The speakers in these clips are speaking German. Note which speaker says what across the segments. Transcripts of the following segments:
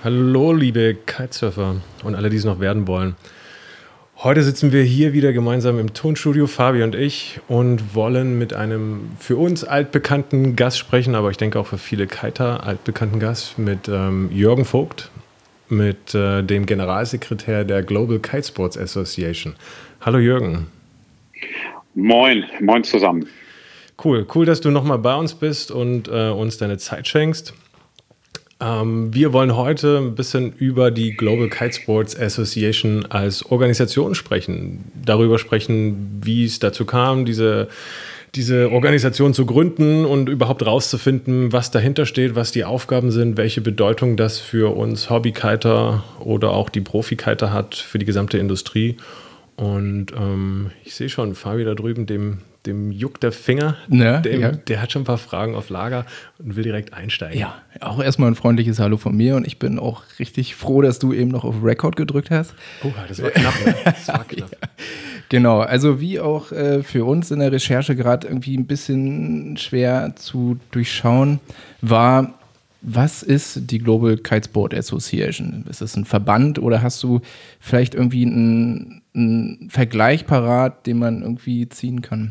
Speaker 1: Hallo, liebe Kitesurfer und alle, die es noch werden wollen. Heute sitzen wir hier wieder gemeinsam im Tonstudio, Fabi und ich, und wollen mit einem für uns altbekannten Gast sprechen, aber ich denke auch für viele Kiter altbekannten Gast, mit Jürgen Vogt, mit dem Generalsekretär der Global Kitesports Association. Hallo Jürgen.
Speaker 2: Moin zusammen.
Speaker 1: Cool, dass du nochmal bei uns bist und uns deine Zeit schenkst. Wir wollen heute ein bisschen über die Global Kitesports Association als Organisation sprechen. Darüber sprechen, wie es dazu kam, diese Organisation zu gründen und überhaupt rauszufinden, was dahinter steht, was die Aufgaben sind, welche Bedeutung das für uns Hobbykiter oder auch die Profikiter hat für die gesamte Industrie. Und ich sehe schon, Fabi da drüben, dem juckt der Finger, der hat schon ein paar Fragen auf Lager und will direkt einsteigen.
Speaker 3: Ja, auch erstmal ein freundliches Hallo von mir und ich bin auch richtig froh, dass du eben noch auf Record gedrückt hast.
Speaker 1: Oh, das war knapp. Das war knapp.
Speaker 3: Ja, genau, also wie auch für uns in der Recherche gerade irgendwie ein bisschen schwer zu durchschauen war, was ist die Global Kitesport Association? Ist es ein Verband oder hast du vielleicht irgendwie einen Vergleich parat, den man irgendwie ziehen kann?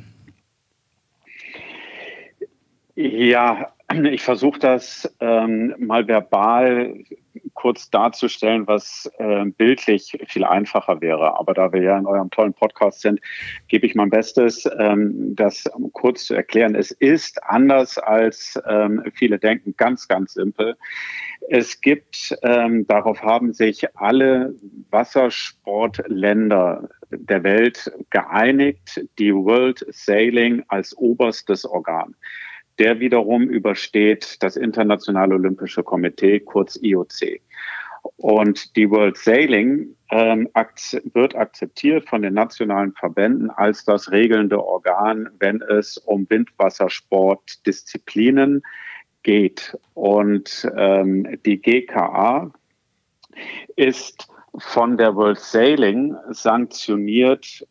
Speaker 2: Ja, ich versuche das mal verbal kurz darzustellen, was bildlich viel einfacher wäre. Aber da wir ja in eurem tollen Podcast sind, gebe ich mein Bestes, das kurz zu erklären. Es ist anders als viele denken, ganz, ganz simpel. Es gibt, darauf haben sich alle Wassersportländer der Welt geeinigt, die World Sailing als oberstes Organ. Der wiederum übersteht das Internationale Olympische Komitee, kurz IOC. Und die World Sailing wird akzeptiert von den nationalen Verbänden als das regelnde Organ, wenn es um Windwassersportdisziplinen geht. Und die GKA ist von der World Sailing sanktioniert,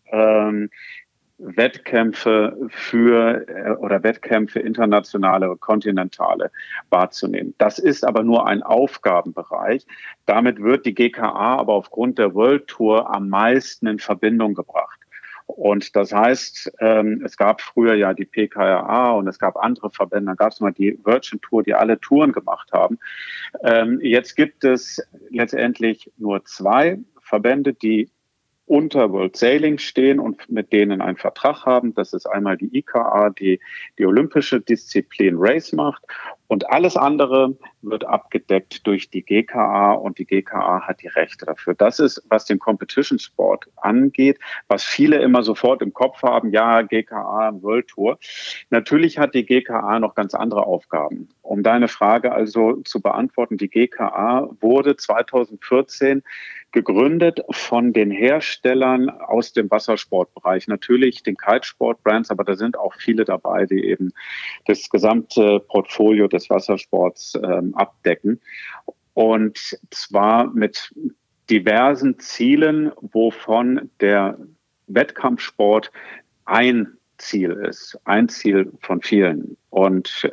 Speaker 2: Wettkämpfe internationale, kontinentale wahrzunehmen. Das ist aber nur ein Aufgabenbereich. Damit wird die GKA aber aufgrund der World Tour am meisten in Verbindung gebracht. Und das heißt, es gab früher ja die PKRA und es gab andere Verbände, da gab es mal die Virgin Tour, die alle Touren gemacht haben. Jetzt gibt es letztendlich nur zwei Verbände, die unter World Sailing stehen und mit denen einen Vertrag haben. Das ist einmal die IKA, die olympische Disziplin Race macht. Und alles andere wird abgedeckt durch die GKA und die GKA hat die Rechte dafür. Das ist, was den Competition Sport angeht, was viele immer sofort im Kopf haben, ja, GKA, World Tour. Natürlich hat die GKA noch ganz andere Aufgaben. Um deine Frage also zu beantworten, die GKA wurde 2014 gegründet von den Herstellern aus dem Wassersportbereich. Natürlich den Kitesport-Brands, aber da sind auch viele dabei, die eben das gesamte Portfolio des Wassersports abdecken. Und zwar mit diversen Zielen, wovon der Wettkampfsport ein Ziel ist, ein Ziel von vielen. Und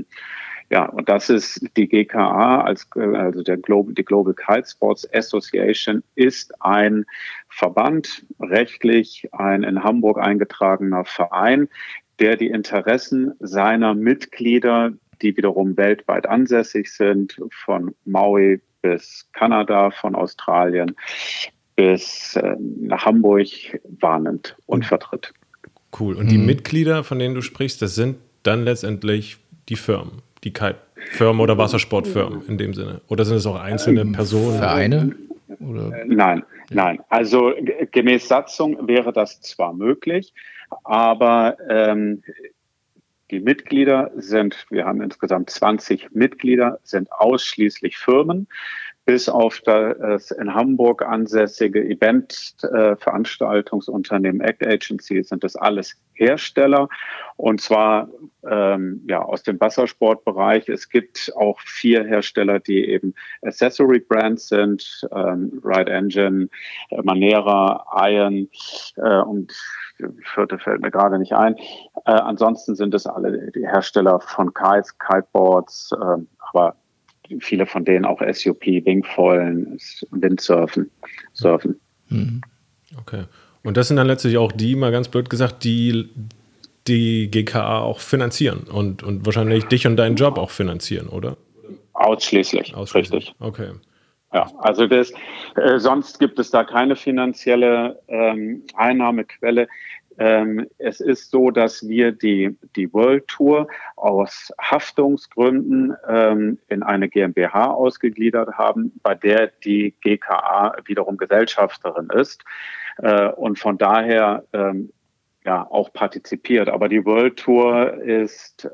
Speaker 2: und das ist die GKA, also die Global Kitesports Association, ist ein Verband, rechtlich ein in Hamburg eingetragener Verein, der die Interessen seiner Mitglieder, die wiederum weltweit ansässig sind, von Maui bis Kanada, von Australien bis nach Hamburg wahrnimmt und vertritt.
Speaker 1: Cool. Und die Mitglieder, von denen du sprichst, das sind dann letztendlich die Firmen, die Kite-Firmen oder Wassersportfirmen in dem Sinne? Oder sind es auch einzelne Personen?
Speaker 3: Vereine? Oder?
Speaker 2: Nein. Also gemäß Satzung wäre das zwar möglich, aber die Mitglieder wir haben insgesamt 20 Mitglieder, sind ausschließlich Firmen. Bis auf das in Hamburg ansässige Veranstaltungsunternehmen Act Agency sind das alles Hersteller und zwar aus dem Wassersportbereich. Es gibt auch 4 Hersteller, die eben Accessory Brands sind, Ride Engine, Manera, Iron und die 4. fällt mir gerade nicht ein. Ansonsten sind es alle die Hersteller von Kites, Kiteboards, aber viele von denen auch SUP, Wingfoilen, Windsurfen, surfen.
Speaker 1: Okay. Und das sind dann letztlich auch die, mal ganz blöd gesagt, die GKA auch finanzieren und wahrscheinlich dich und deinen Job auch finanzieren, oder?
Speaker 2: Ausschließlich. Richtig.
Speaker 1: Okay.
Speaker 2: Ja, also sonst gibt es da keine finanzielle Einnahmequelle. Es ist so, dass wir die World Tour aus Haftungsgründen in eine GmbH ausgegliedert haben, bei der die GKA wiederum Gesellschafterin ist und von daher auch partizipiert. Aber die World Tour ist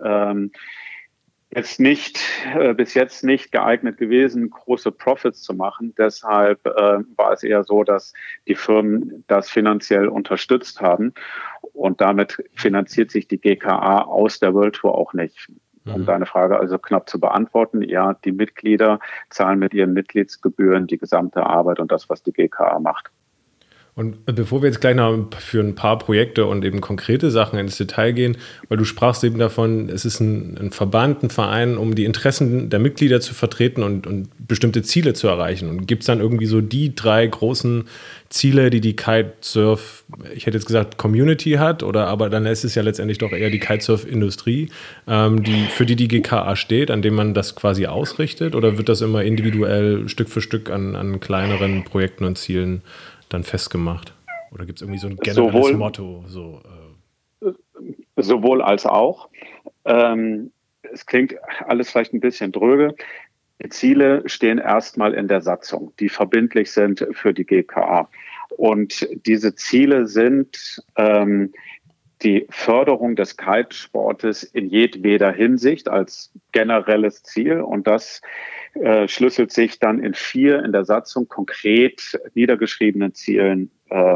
Speaker 2: bis jetzt nicht geeignet gewesen, große Profits zu machen. Deshalb war es eher so, dass die Firmen das finanziell unterstützt haben. Und damit finanziert sich die GKA aus der World Tour auch nicht. Um deine Frage also knapp zu beantworten, ja, die Mitglieder zahlen mit ihren Mitgliedsgebühren die gesamte Arbeit und das, was die GKA macht.
Speaker 1: Und bevor wir jetzt gleich noch für ein paar Projekte und eben konkrete Sachen ins Detail gehen, weil du sprachst eben davon, es ist ein Verband, ein Verein, um die Interessen der Mitglieder zu vertreten und bestimmte Ziele zu erreichen. Und gibt es dann irgendwie so die 3 großen Ziele, die Kitesurf, ich hätte jetzt gesagt Community hat, aber dann ist es ja letztendlich doch eher die Kitesurf-Industrie, für die GKA steht, an dem man das quasi ausrichtet? Oder wird das immer individuell Stück für Stück an kleineren Projekten und Zielen dann festgemacht? Oder gibt es irgendwie so ein generelles Motto?
Speaker 2: Sowohl als auch. Es klingt alles vielleicht ein bisschen dröge. Die Ziele stehen erstmal in der Satzung, die verbindlich sind für die GKA. Und diese Ziele sind die Förderung des Kitesportes in jedweder Hinsicht als generelles Ziel. Und das schlüsselt sich dann in 4 in der Satzung konkret niedergeschriebenen Zielen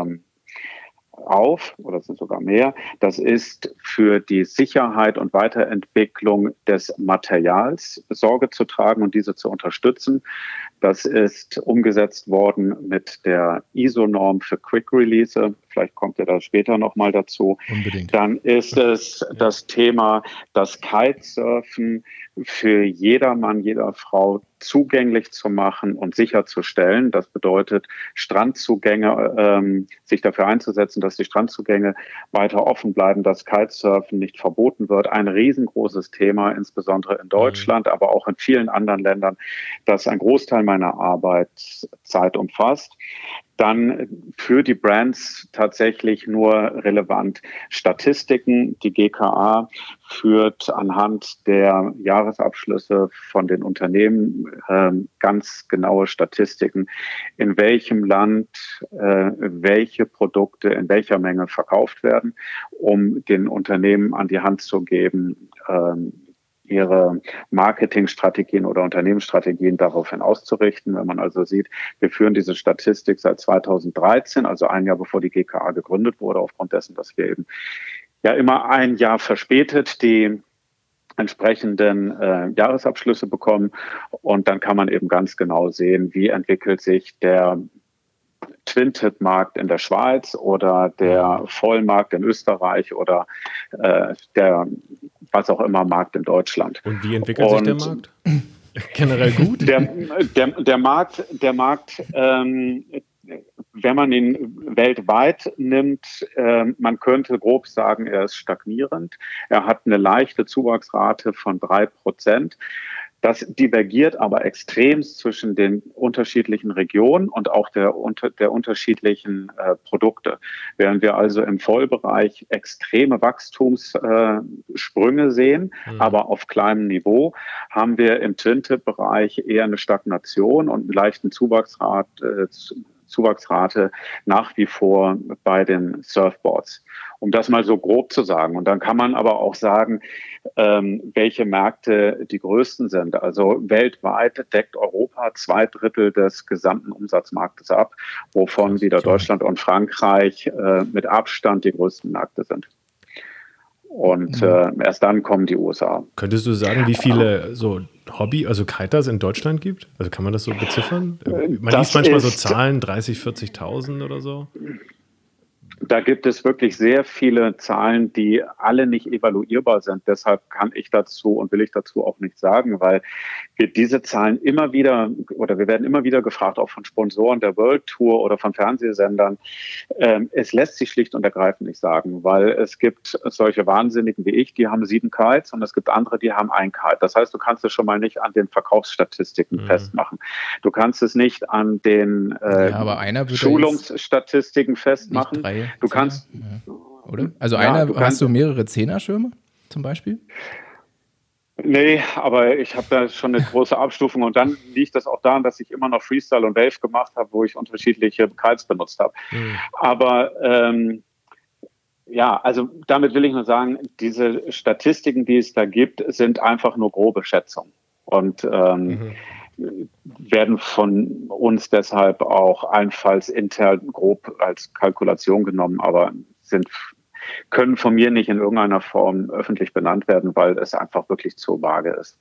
Speaker 2: auf, oder es sind sogar mehr. Das ist für die Sicherheit und Weiterentwicklung des Materials Sorge zu tragen und diese zu unterstützen. Das ist umgesetzt worden mit der ISO-Norm für Quick Release. Vielleicht kommt ihr da später nochmal dazu.
Speaker 3: Unbedingt.
Speaker 2: Dann ist es das Thema, das Kitesurfen für jedermann, jeder Frau zugänglich zu machen und sicherzustellen. Das bedeutet, Strandzugänge, sich dafür einzusetzen, dass die Strandzugänge weiter offen bleiben, dass Kitesurfen nicht verboten wird. Ein riesengroßes Thema, insbesondere in Deutschland, aber auch in vielen anderen Ländern, das ein Großteil meiner Arbeitszeit umfasst. Dann für die Brands tatsächlich nur relevant Statistiken. Die GKA führt anhand der Jahresabschlüsse von den Unternehmen ganz genaue Statistiken, in welchem Land welche Produkte in welcher Menge verkauft werden, um den Unternehmen an die Hand zu geben, ihre Marketingstrategien oder Unternehmensstrategien daraufhin auszurichten. Wenn man also sieht, wir führen diese Statistik seit 2013, also ein Jahr bevor die GKA gegründet wurde, aufgrund dessen, dass wir eben ja immer ein Jahr verspätet die entsprechenden Jahresabschlüsse bekommen. Und dann kann man eben ganz genau sehen, wie entwickelt sich der Twin-Tip-Markt in der Schweiz oder der Vollmarkt in Österreich oder der was auch immer Markt in Deutschland.
Speaker 1: Und wie entwickelt sich der Markt? Generell gut?
Speaker 2: Der Markt, wenn man ihn weltweit nimmt, man könnte grob sagen, er ist stagnierend. Er hat eine leichte Zuwachsrate von 3%. Das divergiert aber extrem zwischen den unterschiedlichen Regionen und auch der unterschiedlichen Produkte. Während wir also im Vollbereich extreme Wachstumssprünge sehen, aber auf kleinem Niveau, haben wir im Twin-Tip-Bereich eher eine Stagnation und einen leichten Zuwachsrate nach wie vor bei den Surfboards. Um das mal so grob zu sagen. Und dann kann man aber auch sagen, welche Märkte die größten sind. Also weltweit deckt Europa 2/3 des gesamten Umsatzmarktes ab, wovon wieder Deutschland und Frankreich mit Abstand die größten Märkte sind. Und erst dann kommen die USA.
Speaker 1: Könntest du sagen, wie viele so also Kiters in Deutschland gibt? Also kann man das so beziffern? Man liest manchmal so Zahlen, 30.000, 40.000 oder so.
Speaker 2: Da gibt es wirklich sehr viele Zahlen, die alle nicht evaluierbar sind. Deshalb kann ich dazu und will ich dazu auch nichts sagen, weil wir diese Zahlen immer wieder oder wir werden immer wieder gefragt, auch von Sponsoren der World Tour oder von Fernsehsendern. Es lässt sich schlicht und ergreifend nicht sagen, weil es gibt solche Wahnsinnigen wie ich, die haben 7 Kites und es gibt andere, die haben 1 Kite. Das heißt, du kannst es schon mal nicht an den Verkaufsstatistiken festmachen. Du kannst es nicht an den Schulungsstatistiken festmachen. Du kannst,
Speaker 3: oder? Also hast du mehrere Zehnerschirme zum Beispiel?
Speaker 2: Nee, aber ich habe da schon eine große Abstufung und dann liegt das auch daran, dass ich immer noch Freestyle und Wave gemacht habe, wo ich unterschiedliche Kites benutzt habe. Aber also damit will ich nur sagen, diese Statistiken, die es da gibt, sind einfach nur grobe Schätzungen und werden von uns deshalb auch allenfalls intern grob als Kalkulation genommen, aber können von mir nicht in irgendeiner Form öffentlich benannt werden, weil es einfach wirklich zu vage ist.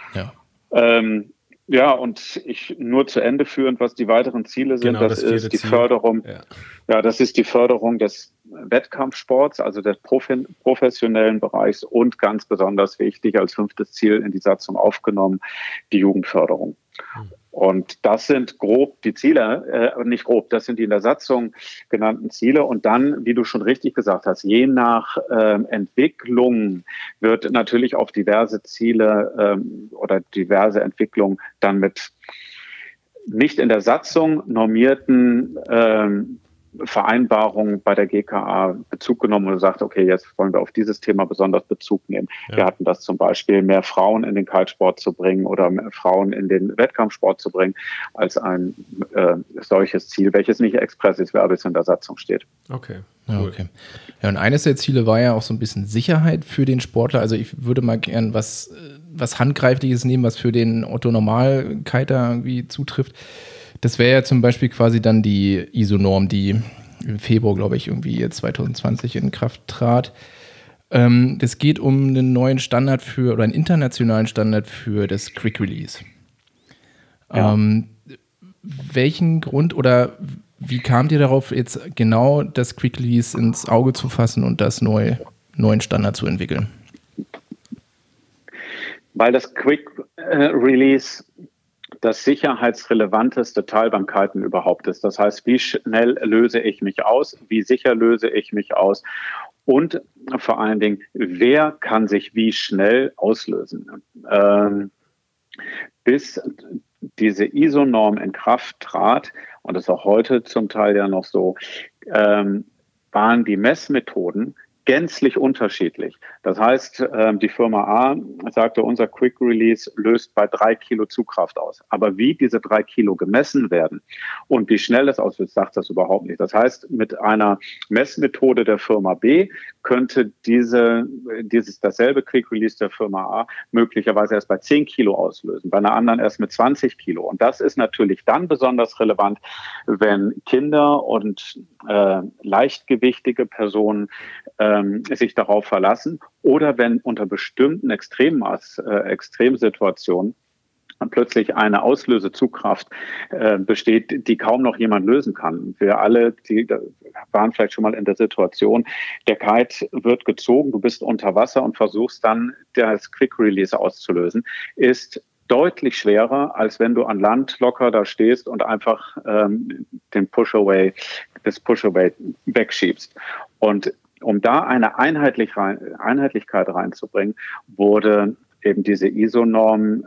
Speaker 2: Ja. Und nur zu Ende führend, was die weiteren Ziele sind, das ist die Förderung. Ja, das ist die Förderung des Wettkampfsports, also des professionellen Bereichs und ganz besonders wichtig als 5. Ziel in die Satzung aufgenommen, die Jugendförderung. Und das sind grob die Ziele, nicht grob, das sind die in der Satzung genannten Ziele. Und dann, wie du schon richtig gesagt hast, je nach Entwicklung wird natürlich auf diverse Ziele oder diverse Entwicklungen dann mit nicht in der Satzung normierten Vereinbarungen bei der GKA Bezug genommen und gesagt, okay, jetzt wollen wir auf dieses Thema besonders Bezug nehmen. Ja. Wir hatten das zum Beispiel, mehr Frauen in den Kitesport zu bringen oder mehr Frauen in den Wettkampfsport zu bringen, als ein solches Ziel, welches nicht expressis verbis in der Satzung steht.
Speaker 1: Okay.
Speaker 3: Cool. Okay. Ja, und eines der Ziele war ja auch so ein bisschen Sicherheit für den Sportler. Also ich würde mal gern was Handgreifliches nehmen, was für den Otto-Normal-Kiter irgendwie zutrifft. Das wäre ja zum Beispiel quasi dann die ISO-Norm, die im Februar, glaube ich, irgendwie 2020 in Kraft trat. Es geht um einen neuen Standard oder einen internationalen Standard für das Quick Release. Ja. Welchen Grund oder wie kamt ihr darauf, jetzt genau das Quick Release ins Auge zu fassen und das neuen Standard zu entwickeln?
Speaker 2: Weil das Quick Release das sicherheitsrelevanteste Teil beim Kiten überhaupt ist. Das heißt, wie schnell löse ich mich aus, wie sicher löse ich mich aus und vor allen Dingen, wer kann sich wie schnell auslösen. Bis diese ISO-Norm in Kraft trat, und das ist auch heute zum Teil ja noch so, waren die Messmethoden gänzlich unterschiedlich. Das heißt, die Firma A sagte, unser Quick Release löst bei 3 Kilo Zugkraft aus. Aber wie diese 3 Kilo gemessen werden und wie schnell es auslöst, sagt das überhaupt nicht. Das heißt, mit einer Messmethode der Firma B könnte dasselbe Quick Release der Firma A möglicherweise erst bei 10 Kilo auslösen, bei einer anderen erst mit 20 Kilo. Und das ist natürlich dann besonders relevant, wenn Kinder und leichtgewichtige Personen sich darauf verlassen oder wenn unter bestimmten Extremsituationen plötzlich eine Auslösezugkraft besteht, die kaum noch jemand lösen kann. Wir alle, die waren vielleicht schon mal in der Situation, der Kite wird gezogen, du bist unter Wasser und versuchst dann das Quick Release auszulösen, ist deutlich schwerer, als wenn du an Land locker da stehst und einfach das Push-Away wegschiebst. Und um da eine Einheitlichkeit reinzubringen, wurde eben diese ISO-Norm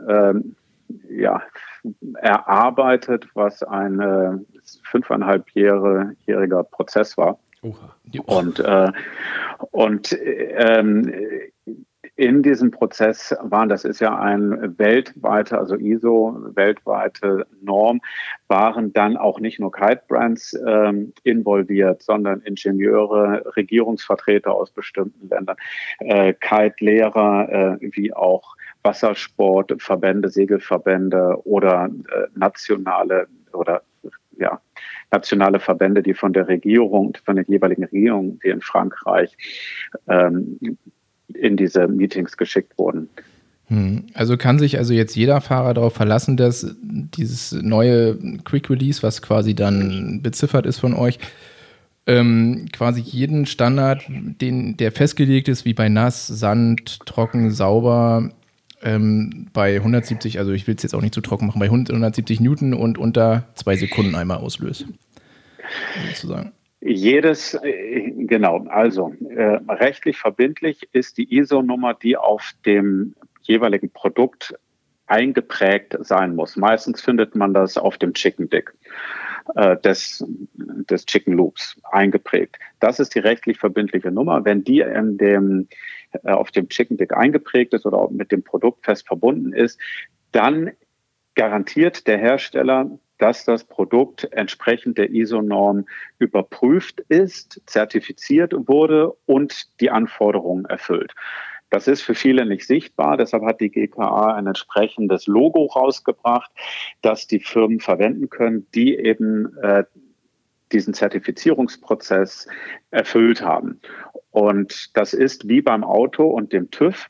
Speaker 2: erarbeitet, was ein 5,5-jähriger Prozess war. Und in diesem Prozess das ist ja ein weltweiter, also ISO, weltweite Norm, waren dann auch nicht nur Kite-Brands involviert, sondern Ingenieure, Regierungsvertreter aus bestimmten Ländern, Kite-Lehrer, wie auch Wassersportverbände, Segelverbände oder nationale Verbände, die von der Regierung, von der jeweiligen Regierung, die in Frankreich in diese Meetings geschickt wurden.
Speaker 3: Also kann sich jetzt jeder Fahrer darauf verlassen, dass dieses neue Quick Release, was quasi dann beziffert ist von euch, quasi jeden Standard, der festgelegt ist, wie bei nass, Sand, trocken, sauber, bei 170, also ich will es jetzt auch nicht zu trocken machen, bei 170 Newton und unter 2 Sekunden einmal auslöst. Sozusagen.
Speaker 2: Genau, also rechtlich verbindlich ist die ISO-Nummer, die auf dem jeweiligen Produkt eingeprägt sein muss. Meistens findet man das auf dem Chicken Dick des Chicken Loops eingeprägt. Das ist die rechtlich verbindliche Nummer. Wenn die auf dem Chicken Dick eingeprägt ist oder auch mit dem Produkt fest verbunden ist, dann garantiert der Hersteller, dass das Produkt entsprechend der ISO-Norm überprüft ist, zertifiziert wurde und die Anforderungen erfüllt. Das ist für viele nicht sichtbar, deshalb hat die GKA ein entsprechendes Logo rausgebracht, das die Firmen verwenden können, die eben diesen Zertifizierungsprozess erfüllt haben. Und das ist wie beim Auto und dem TÜV.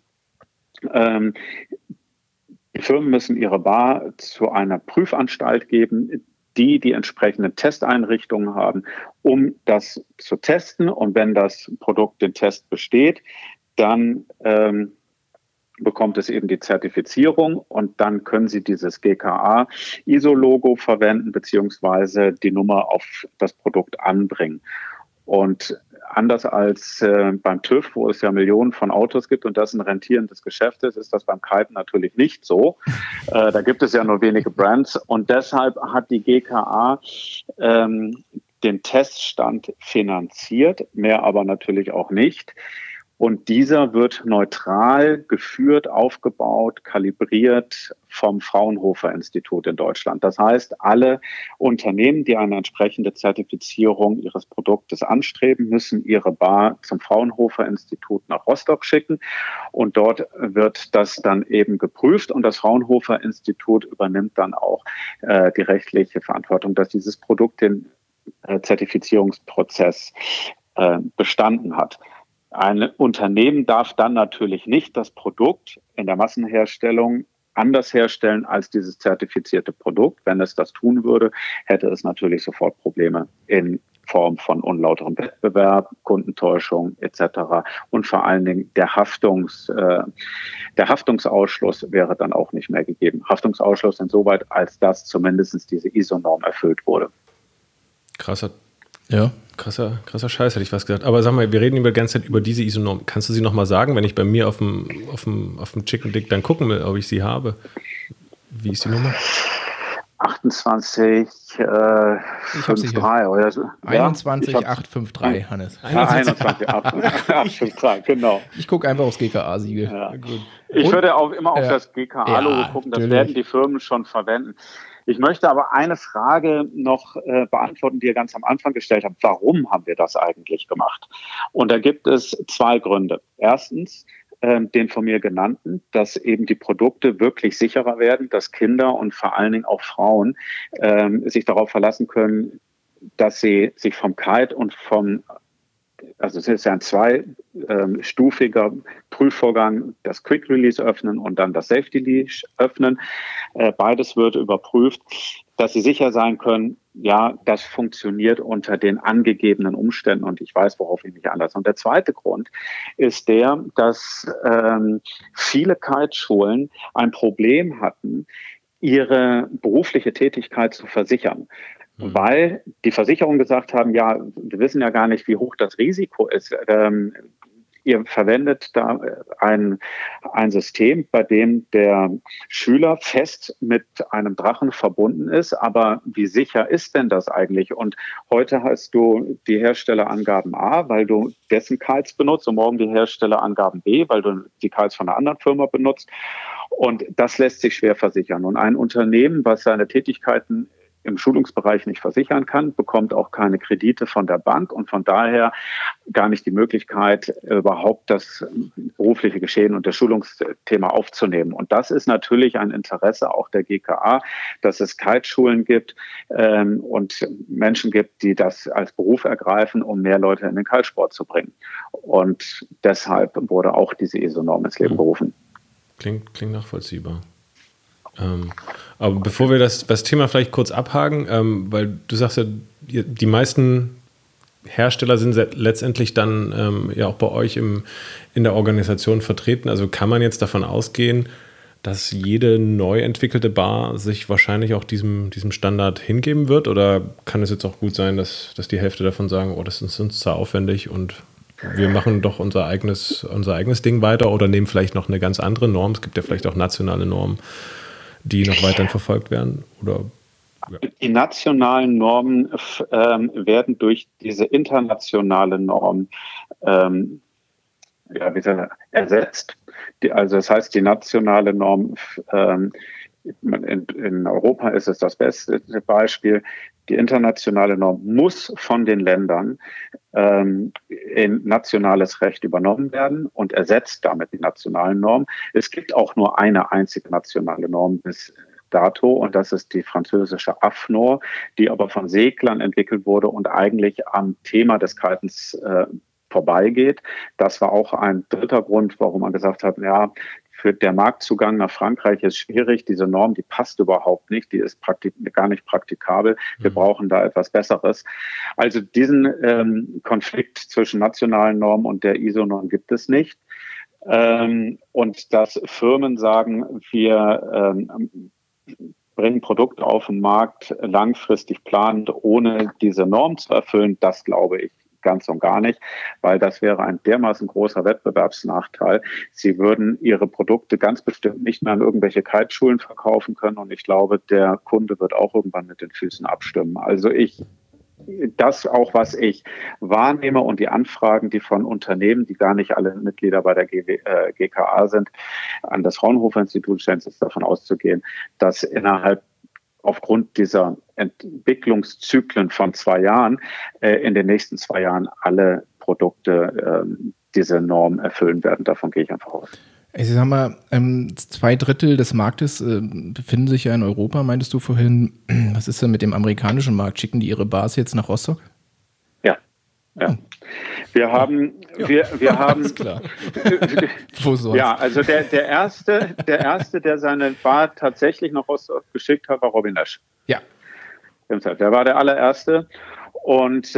Speaker 2: Die Firmen müssen ihre Bar zu einer Prüfanstalt geben, die entsprechenden Testeinrichtungen haben, um das zu testen. Und wenn das Produkt den Test besteht, dann bekommt es eben die Zertifizierung und dann können Sie dieses GKA-ISO-Logo verwenden beziehungsweise die Nummer auf das Produkt anbringen. Und anders als beim TÜV, wo es ja Millionen von Autos gibt und das ein rentierendes Geschäft ist das beim Kiten natürlich nicht so. Da gibt es ja nur wenige Brands und deshalb hat die GKA den Teststand finanziert, mehr aber natürlich auch nicht. Und dieser wird neutral geführt, aufgebaut, kalibriert vom Fraunhofer-Institut in Deutschland. Das heißt, alle Unternehmen, die eine entsprechende Zertifizierung ihres Produktes anstreben, müssen ihre Bar zum Fraunhofer-Institut nach Rostock schicken. Und dort wird das dann eben geprüft. Und das Fraunhofer-Institut übernimmt dann auch die rechtliche Verantwortung, dass dieses Produkt den Zertifizierungsprozess bestanden hat. Ein Unternehmen darf dann natürlich nicht das Produkt in der Massenherstellung anders herstellen als dieses zertifizierte Produkt. Wenn es das tun würde, hätte es natürlich sofort Probleme in Form von unlauterem Wettbewerb, Kundentäuschung etc. Und vor allen Dingen der Haftungsausschluss wäre dann auch nicht mehr gegeben. Haftungsausschluss insoweit, als dass zumindest diese ISO-Norm erfüllt wurde.
Speaker 1: Krasser Scheiß, hätte ich fast gesagt. Aber sag mal, wir reden die ganze Zeit über diese ISO-Norm. Kannst du sie nochmal sagen, wenn ich bei mir auf dem Chicken Dick dann gucken will, ob ich sie habe? Wie ist die Nummer?
Speaker 2: 21853 oder so.
Speaker 3: 21853, Hannes.
Speaker 2: 21853, genau.
Speaker 3: Ich gucke einfach aufs GKA-Siegel.
Speaker 2: Ja. Ich würde auch immer auf das GKA-Logo gucken, das werden die Firmen schon verwenden. Ich möchte aber eine Frage noch beantworten, die ihr ganz am Anfang gestellt habt. Warum haben wir das eigentlich gemacht? Und da gibt es 2 Gründe. Erstens, den von mir genannten, dass eben die Produkte wirklich sicherer werden, dass Kinder und vor allen Dingen auch Frauen sich darauf verlassen können, dass sie sich vom Kite und also es ist ja ein 2-stufiger Prüfvorgang, das Quick Release öffnen und dann das Safety Leash öffnen. Beides wird überprüft, dass sie sicher sein können, ja, das funktioniert unter den angegebenen Umständen und ich weiß, worauf ich mich einlasse. Und der zweite Grund ist der, dass viele Kiteschulen ein Problem hatten, ihre berufliche Tätigkeit zu versichern. Weil die Versicherungen gesagt haben, ja, wir wissen ja gar nicht, wie hoch das Risiko ist. Ihr verwendet da ein System, bei dem der Schüler fest mit einem Drachen verbunden ist. Aber wie sicher ist denn das eigentlich? Und heute hast du die Herstellerangaben A, weil du dessen Kites benutzt und morgen die Herstellerangaben B, weil du die Kites von einer anderen Firma benutzt. Und das lässt sich schwer versichern. Und ein Unternehmen, was seine Tätigkeiten im Schulungsbereich nicht versichern kann, bekommt auch keine Kredite von der Bank und von daher gar nicht die Möglichkeit, überhaupt das berufliche Geschehen und das Schulungsthema aufzunehmen. Und das ist natürlich ein Interesse auch der GKA, dass es Kiteschulen gibt und Menschen gibt, die das als Beruf ergreifen, um mehr Leute in den Kitesport zu bringen. Und deshalb wurde auch diese ISO-Norm ins Leben gerufen.
Speaker 1: Klingt nachvollziehbar. Aber bevor wir das Thema vielleicht kurz abhaken, weil du sagst ja, die meisten Hersteller sind letztendlich dann ja auch bei euch in der Organisation vertreten. Also kann man jetzt davon ausgehen, dass jede neu entwickelte Bar sich wahrscheinlich auch diesem Standard hingeben wird? Oder kann es jetzt auch gut sein, dass die Hälfte davon sagen, oh, das ist uns zu aufwendig und wir machen doch unser eigenes Ding weiter oder nehmen vielleicht noch eine ganz andere Norm? Es gibt ja vielleicht auch nationale Normen, die noch weiterhin verfolgt werden? Oder ja.
Speaker 2: Die nationalen Normen werden durch diese internationale Norm ersetzt. Also das heißt, die nationale Norm, in Europa ist es das beste Beispiel, die internationale Norm muss von den Ländern in nationales Recht übernommen werden und ersetzt damit die nationalen Normen. Es gibt auch nur eine einzige nationale Norm bis dato und das ist die französische AFNOR, die aber von Seglern entwickelt wurde und eigentlich am Thema des Kitens vorbeigeht. Das war auch ein dritter Grund, warum man gesagt hat, ja, für der Marktzugang nach Frankreich ist schwierig. Diese Norm, die passt überhaupt nicht. Die ist gar nicht praktikabel. Wir brauchen da etwas Besseres. Also diesen Konflikt zwischen nationalen Normen und der ISO-Norm gibt es nicht. Und dass Firmen sagen, wir bringen Produkte auf den Markt langfristig planend, ohne diese Norm zu erfüllen, das glaube ich ganz und gar nicht, weil das wäre ein dermaßen großer Wettbewerbsnachteil. Sie würden ihre Produkte ganz bestimmt nicht mehr an irgendwelche Kiteschulen verkaufen können und ich glaube, der Kunde wird auch irgendwann mit den Füßen abstimmen. Also das auch, was ich wahrnehme und die Anfragen, die von Unternehmen, die gar nicht alle Mitglieder bei der GKA sind, an das Fraunhofer-Institut stellen, ist davon auszugehen, dass aufgrund dieser Entwicklungszyklen von 2 Jahren in den nächsten 2 Jahren alle Produkte diese Norm erfüllen werden. Davon gehe ich einfach aus.
Speaker 3: Ich sag mal, 2/3 des Marktes befinden sich ja in Europa, meintest du vorhin. Was ist denn mit dem amerikanischen Markt? Schicken die ihre Bars jetzt nach Rostock?
Speaker 2: Ja. Oh. Wir haben.
Speaker 3: Alles klar. Wo sonst?
Speaker 2: Ja, also der erste, der seine Bar tatsächlich nach Rostock geschickt hat, war Robin Nash.
Speaker 3: Ja.
Speaker 2: Der war der allererste. Und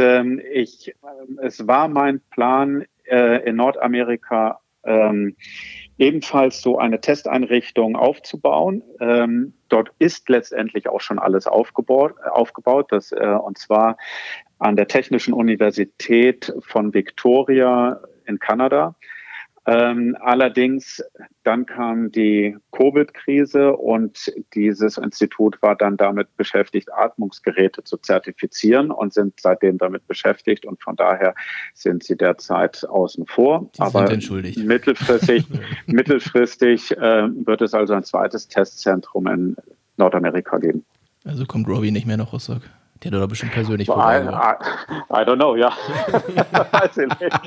Speaker 2: es war mein Plan, in Nordamerika ebenfalls so eine Testeinrichtung aufzubauen. Dort ist letztendlich auch schon alles aufgebaut, und zwar an der Technischen Universität von Victoria in Kanada. Allerdings dann kam die Covid-Krise und dieses Institut war dann damit beschäftigt, Atmungsgeräte zu zertifizieren und sind seitdem damit beschäftigt und von daher sind sie derzeit außen vor. Aber mittelfristig wird es also ein zweites Testzentrum in Nordamerika geben.
Speaker 3: Also kommt Robbie nicht mehr nach Rostock? Der hat doch bestimmt persönlich vorbei.
Speaker 2: I don't know, ja. Weiß ich nicht.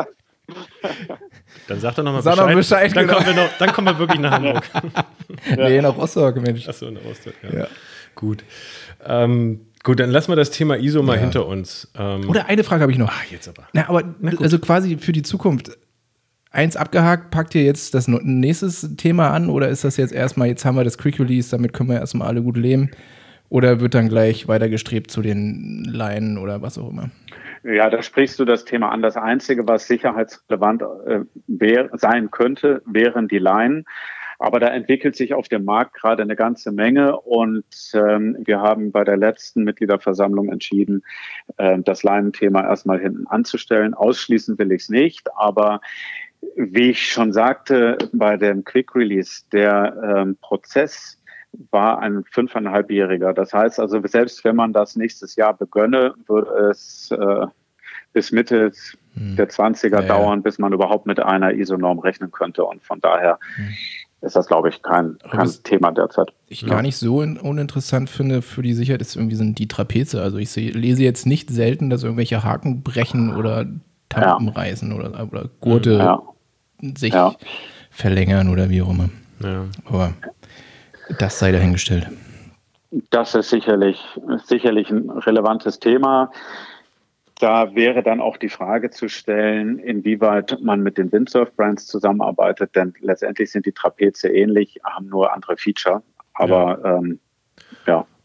Speaker 1: Dann sag doch nochmal Bescheid. Dann kommen wir wirklich nach Hamburg.
Speaker 3: Nee, nach Rostock, Mensch.
Speaker 1: Achso, nach Rostock, ja. Gut. Gut, dann lassen wir das Thema ISO mal hinter uns.
Speaker 3: Oder eine Frage habe ich noch.
Speaker 1: Jetzt aber.
Speaker 3: Also quasi für die Zukunft. 1 abgehakt, packt ihr jetzt das nächstes Thema an oder ist das jetzt erstmal, jetzt haben wir das Quick Release, damit können wir erstmal alle gut leben? Oder wird dann gleich weitergestrebt zu den Leinen oder was auch immer?
Speaker 2: Ja, da sprichst du das Thema an. Das Einzige, was sicherheitsrelevant sein könnte, wären die Leinen. Aber da entwickelt sich auf dem Markt gerade eine ganze Menge und wir haben bei der letzten Mitgliederversammlung entschieden, das Leinenthema erstmal hinten anzustellen. Ausschließen will ich es nicht, aber wie ich schon sagte, bei dem Quick Release, der Prozess war ein 5,5-jähriger. Das heißt also, selbst wenn man das nächstes Jahr begönne, würde es bis Mitte der 20er dauern, bis man überhaupt mit einer ISO-Norm rechnen könnte. Und von daher ist das, glaube ich, kein Thema derzeit.
Speaker 3: Ich gar nicht so uninteressant finde für die Sicherheit, ist irgendwie sind die Trapeze. Also ich lese jetzt nicht selten, dass irgendwelche Haken brechen oder Tampen reißen oder Gurte sich verlängern oder wie auch immer. Ja. Aber das sei dahingestellt.
Speaker 2: Das ist sicherlich ein relevantes Thema. Da wäre dann auch die Frage zu stellen, inwieweit man mit den Windsurf-Brands zusammenarbeitet, denn letztendlich sind die Trapeze ähnlich, haben nur andere Feature. Aber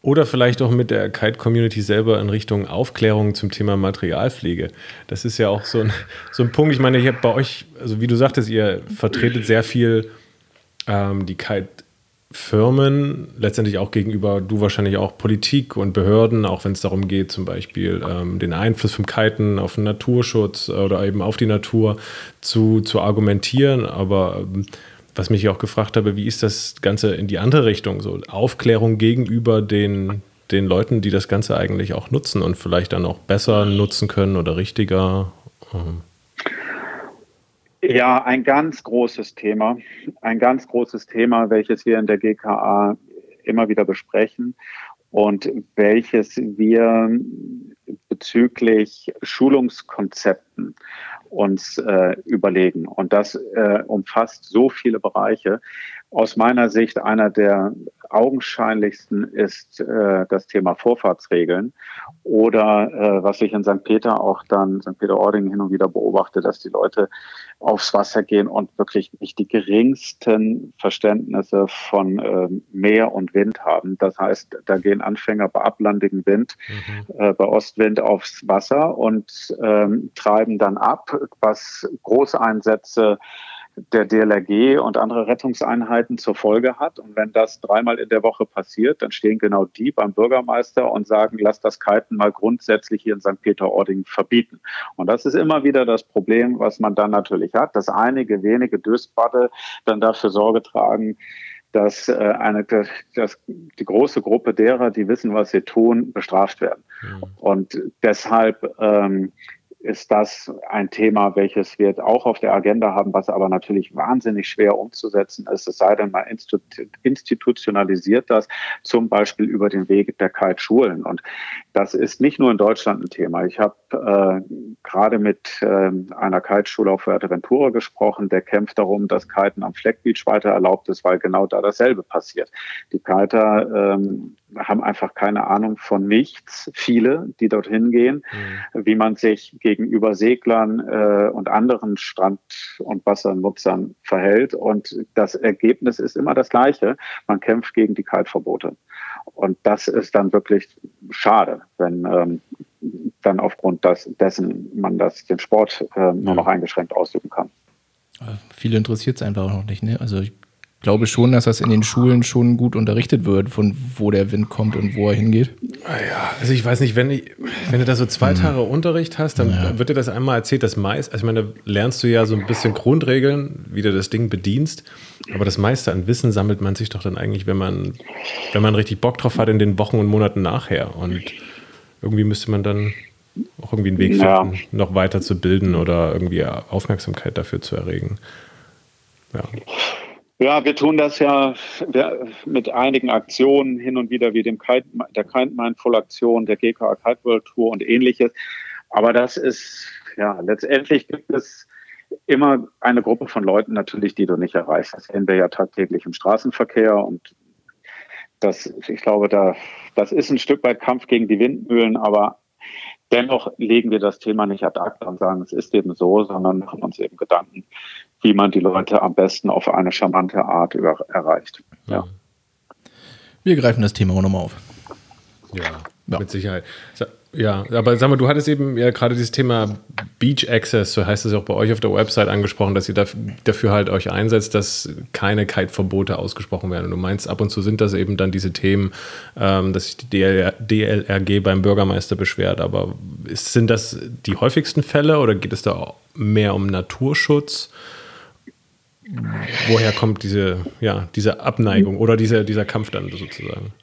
Speaker 1: Oder vielleicht auch mit der Kite-Community selber in Richtung Aufklärung zum Thema Materialpflege. Das ist ja auch so ein Punkt. Ich meine, ich habe bei euch, also wie du sagtest, ihr vertretet sehr viel die Kite-Firmen, letztendlich auch gegenüber, du wahrscheinlich auch Politik und Behörden, auch wenn es darum geht, zum Beispiel den Einfluss vom Kiten auf den Naturschutz oder eben auf die Natur zu argumentieren. Aber was mich auch gefragt habe, wie ist das Ganze in die andere Richtung? So Aufklärung gegenüber den Leuten, die das Ganze eigentlich auch nutzen und vielleicht dann auch besser nutzen können oder richtiger.
Speaker 2: Ja, ein ganz großes Thema, welches wir in der GKA immer wieder besprechen und welches wir bezüglich Schulungskonzepten uns überlegen. Und das umfasst so viele Bereiche. Aus meiner Sicht einer der augenscheinlichsten ist das Thema Vorfahrtsregeln oder was ich in St. Peter-Ording hin und wieder beobachte, dass die Leute aufs Wasser gehen und wirklich nicht die geringsten Verständnisse von Meer und Wind haben. Das heißt, da gehen Anfänger bei ablandigem Wind, bei Ostwind aufs Wasser und treiben dann ab, was Großeinsätze der DLRG und andere Rettungseinheiten zur Folge hat. Und wenn das 3-mal in der Woche passiert, dann stehen genau die beim Bürgermeister und sagen, lass das Kiten mal grundsätzlich hier in St. Peter-Ording verbieten. Und das ist immer wieder das Problem, was man dann natürlich hat, dass einige wenige Dösbatte dann dafür Sorge tragen, dass die große Gruppe derer, die wissen, was sie tun, bestraft werden. Und deshalb ist das ein Thema, welches wir auch auf der Agenda haben, was aber natürlich wahnsinnig schwer umzusetzen ist. Es sei denn, man institutionalisiert das zum Beispiel über den Weg der Kite-Schulen. Und das ist nicht nur in Deutschland ein Thema. Ich habe gerade mit einer Kiteschule auf Fuerteventura gesprochen, der kämpft darum, dass Kiten am Fleck Beach weiter erlaubt ist, weil genau da dasselbe passiert. Die Kiter haben einfach keine Ahnung von nichts, viele, die dorthin gehen, wie man sich gegenüber Seglern und anderen Strand- und Wassernutzern verhält. Und das Ergebnis ist immer das gleiche. Man kämpft gegen die Kite-Verbote. Und das ist dann wirklich schade, wenn dann aufgrund dessen man den Sport nur noch eingeschränkt ausüben kann.
Speaker 3: Viele interessiert es einfach auch noch nicht, ne? Also ich glaube schon, dass das in den Schulen schon gut unterrichtet wird, von wo der Wind kommt und wo er hingeht.
Speaker 1: Ja, also ich weiß nicht, wenn du da so 2 Tage Unterricht hast, dann wird dir das einmal erzählt, das meiste, also ich meine, da lernst du ja so ein bisschen Grundregeln, wie du das Ding bedienst, aber das meiste an Wissen sammelt man sich doch dann eigentlich, wenn man richtig Bock drauf hat, in den Wochen und Monaten nachher. Und irgendwie müsste man dann auch irgendwie einen Weg finden, noch weiter zu bilden oder irgendwie Aufmerksamkeit dafür zu erregen. Ja.
Speaker 2: Ja, wir tun das ja mit einigen Aktionen hin und wieder, wie der Kite Mindful Aktion, der GKA Kite World Tour und ähnliches. Aber das ist, letztendlich gibt es immer eine Gruppe von Leuten natürlich, die du nicht erreichst. Das sehen wir ja tagtäglich im Straßenverkehr. Und ich glaube, das ist ein Stück weit Kampf gegen die Windmühlen, aber dennoch legen wir das Thema nicht ad acta und sagen, es ist eben so, sondern machen uns eben Gedanken, wie man die Leute am besten auf eine charmante Art erreicht. Ja.
Speaker 3: Wir greifen das Thema auch nochmal auf.
Speaker 1: Ja, mit Sicherheit. Ja, aber sag mal, du hattest eben ja gerade dieses Thema Beach Access, so heißt es auch bei euch auf der Website angesprochen, dass ihr dafür halt euch einsetzt, dass keine Kite-Verbote ausgesprochen werden. Und du meinst, ab und zu sind das eben dann diese Themen, dass sich die DLRG beim Bürgermeister beschwert. Aber sind das die häufigsten Fälle oder geht es da auch mehr um Naturschutz? Woher kommt diese Abneigung oder dieser Kampf dann sozusagen?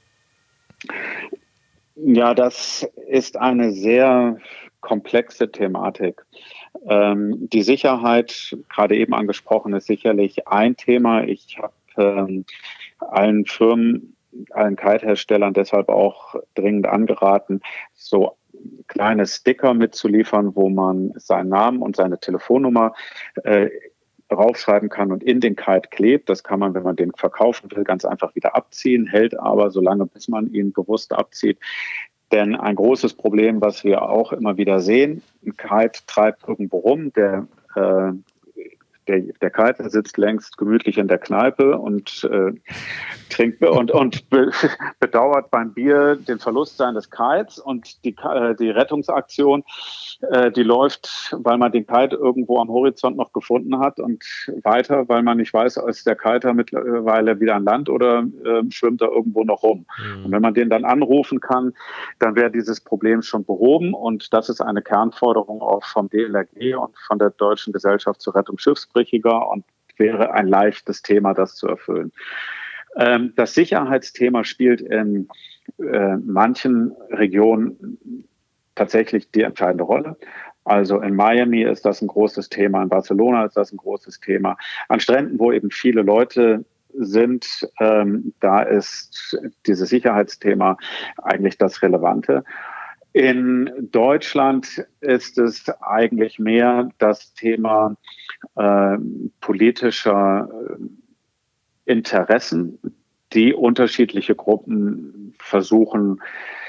Speaker 2: Ja, das ist eine sehr komplexe Thematik. Die Sicherheit, gerade eben angesprochen, ist sicherlich ein Thema. Ich habe allen Firmen, allen Kite-Herstellern deshalb auch dringend angeraten, so kleine Sticker mitzuliefern, wo man seinen Namen und seine Telefonnummer draufschreiben kann und in den Kite klebt. Das kann man, wenn man den verkaufen will, ganz einfach wieder abziehen, hält aber so lange, bis man ihn bewusst abzieht. Denn ein großes Problem, was wir auch immer wieder sehen, ein Kite treibt irgendwo rum, der der Kiter sitzt längst gemütlich in der Kneipe und trinkt und bedauert beim Bier den Verlust seines Kites, und die Rettungsaktion, die läuft, weil man den Kite irgendwo am Horizont noch gefunden hat, und weiter, weil man nicht weiß, ist der Kiter mittlerweile wieder an Land oder schwimmt er irgendwo noch rum. Und wenn man den dann anrufen kann, dann wäre dieses Problem schon behoben, und das ist eine Kernforderung auch vom DLRG und von der Deutschen Gesellschaft zur Rettung Schiffsbrüchiger, und wäre ein leichtes Thema, das zu erfüllen. Das Sicherheitsthema spielt in manchen Regionen tatsächlich die entscheidende Rolle. Also in Miami ist das ein großes Thema, in Barcelona ist das ein großes Thema. An Stränden, wo eben viele Leute sind, da ist dieses Sicherheitsthema eigentlich das Relevante. In Deutschland ist es eigentlich mehr das Thema politischer Interessen, die unterschiedliche Gruppen versuchen,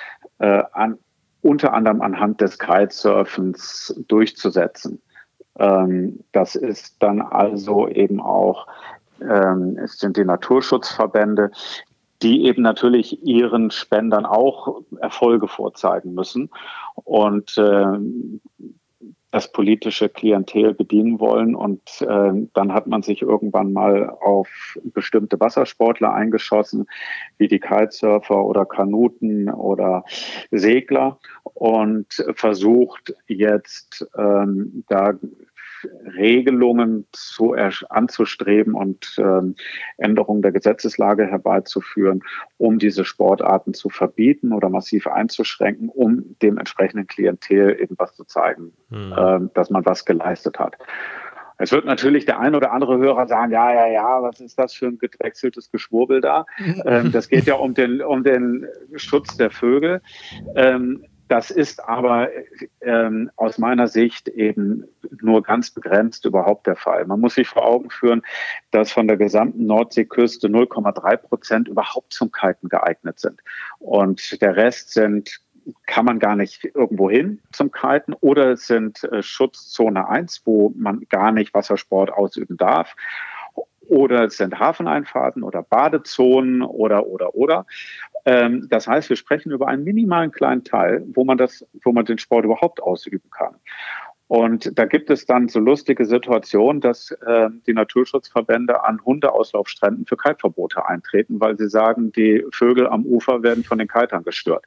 Speaker 2: unter anderem anhand des Kitesurfens durchzusetzen. Das ist dann also eben auch, es sind die Naturschutzverbände, die eben natürlich ihren Spendern auch Erfolge vorzeigen müssen und das politische Klientel bedienen wollen. Und dann hat man sich irgendwann mal auf bestimmte Wassersportler eingeschossen, wie die Kitesurfer oder Kanuten oder Segler, und versucht jetzt da Regelungen anzustreben und Änderungen der Gesetzeslage herbeizuführen, um diese Sportarten zu verbieten oder massiv einzuschränken, um dem entsprechenden Klientel eben was zu zeigen, dass man was geleistet hat. Es wird natürlich der ein oder andere Hörer sagen, ja, was ist das für ein gedrechseltes Geschwurbel da? Das geht ja um den Schutz der Vögel. Das ist aber aus meiner Sicht eben nur ganz begrenzt überhaupt der Fall. Man muss sich vor Augen führen, dass von der gesamten Nordseeküste 0,3% überhaupt zum Kiten geeignet sind. Und der Rest kann man gar nicht irgendwo hin zum Kiten, oder es sind Schutzzone 1, wo man gar nicht Wassersport ausüben darf. Oder es sind Hafeneinfahrten oder Badezonen oder. Das heißt, wir sprechen über einen minimalen kleinen Teil, wo man den Sport überhaupt ausüben kann. Und da gibt es dann so lustige Situationen, dass die Naturschutzverbände an Hundeauslaufstränden für Kiteverbote eintreten, weil sie sagen, die Vögel am Ufer werden von den Kitern gestört.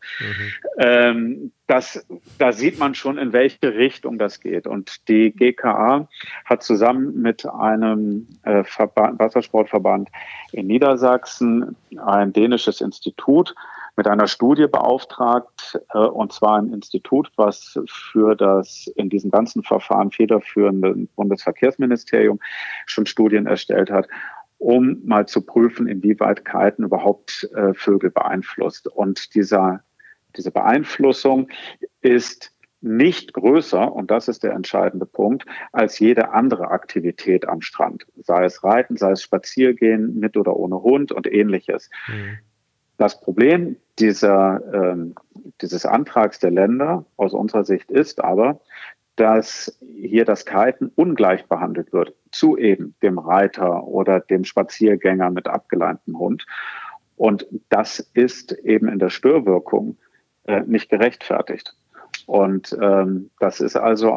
Speaker 2: Da sieht man schon, in welche Richtung das geht. Und die GKA hat zusammen mit einem Wassersportverband in Niedersachsen ein dänisches Institut mit einer Studie beauftragt, und zwar ein Institut, was für das in diesem ganzen Verfahren federführende Bundesverkehrsministerium schon Studien erstellt hat, um mal zu prüfen, inwieweit Kiten überhaupt Vögel beeinflusst. Und diese Beeinflussung ist nicht größer, und das ist der entscheidende Punkt, als jede andere Aktivität am Strand. Sei es Reiten, sei es Spaziergehen mit oder ohne Hund und ähnliches. Das Problem dieses Antrags der Länder aus unserer Sicht ist aber, dass hier das Kiten ungleich behandelt wird zu eben dem Reiter oder dem Spaziergänger mit abgeleinten Hund. Und das ist eben in der Störwirkung nicht gerechtfertigt. Und das ist also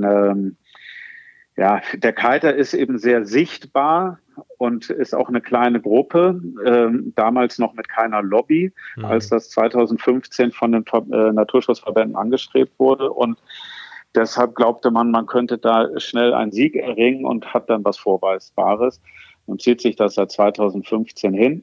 Speaker 2: der Kiter ist eben sehr sichtbar und ist auch eine kleine Gruppe, damals noch mit keiner Lobby, als das 2015 von den Naturschutzverbänden angestrebt wurde. Und deshalb glaubte man könnte da schnell einen Sieg erringen und hat dann was Vorweisbares und zieht sich das seit 2015 hin.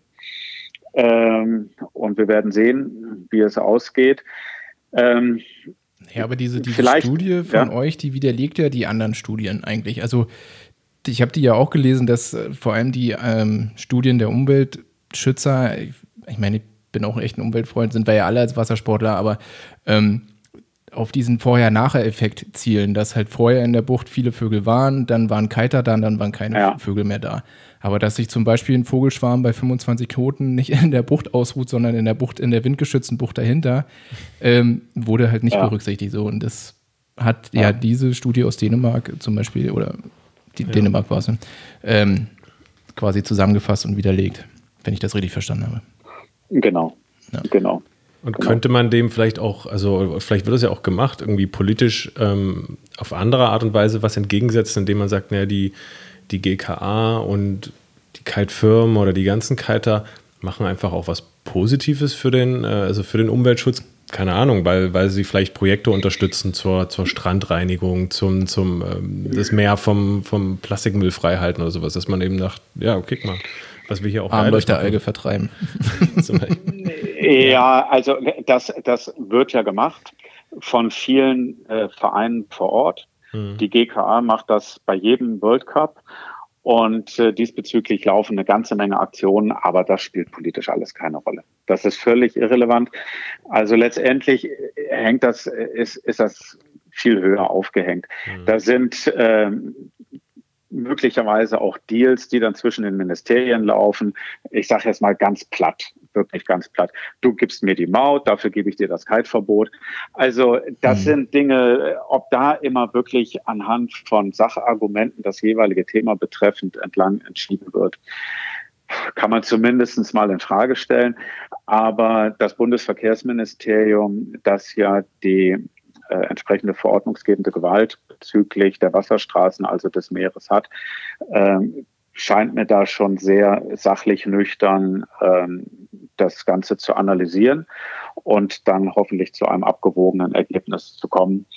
Speaker 2: Und wir werden sehen, wie es ausgeht.
Speaker 3: Ja, aber diese Studie von euch, die widerlegt ja die anderen Studien eigentlich. Also ich habe die ja auch gelesen, dass vor allem die Studien der Umweltschützer, ich meine, ich bin auch echt ein Umweltfreund, sind wir ja alle als Wassersportler, aber auf diesen Vorher-Nachher-Effekt zielen, dass halt vorher in der Bucht viele Vögel waren, dann waren Kiter da und dann waren keine Vögel mehr da. Aber dass sich zum Beispiel ein Vogelschwarm bei 25 Knoten nicht in der Bucht ausruht, sondern in der windgeschützten Bucht dahinter, wurde halt nicht berücksichtigt. So. Und das hat diese Studie aus Dänemark zum Beispiel oder Dänemark war es, quasi zusammengefasst und widerlegt, wenn ich das richtig verstanden habe.
Speaker 2: Genau.
Speaker 1: Und könnte man dem vielleicht auch, also vielleicht wird das ja auch gemacht, irgendwie politisch auf andere Art und Weise was entgegensetzen, indem man sagt, naja, die GKA und die Kite-Firmen oder die ganzen Kiter machen einfach auch was Positives für den Umweltschutz, keine Ahnung, weil sie vielleicht Projekte unterstützen zur Strandreinigung, das Meer vom Plastikmüll frei halten oder sowas, dass man eben sagt, ja, guck mal, was wir hier auch
Speaker 3: Armleuchteralge vertreiben.
Speaker 2: Ja, also das wird ja gemacht von vielen Vereinen vor Ort. Die GKA macht das bei jedem World Cup und diesbezüglich laufen eine ganze Menge Aktionen, aber das spielt politisch alles keine Rolle. Das ist völlig irrelevant. Also letztendlich ist das viel höher aufgehängt. Da sind möglicherweise auch Deals, die dann zwischen den Ministerien laufen. Ich sage jetzt mal ganz platt, wirklich ganz platt. Du gibst mir die Maut, dafür gebe ich dir das Kite-Verbot. Also das sind Dinge, ob da immer wirklich anhand von Sachargumenten das jeweilige Thema betreffend entlang entschieden wird, kann man zumindest mal in Frage stellen. Aber das Bundesverkehrsministerium, das ja die entsprechende verordnungsgebende Gewalt bezüglich der Wasserstraßen, also des Meeres hat, scheint mir da schon sehr sachlich nüchtern das Ganze zu analysieren und dann hoffentlich zu einem abgewogenen Ergebnis zu kommen.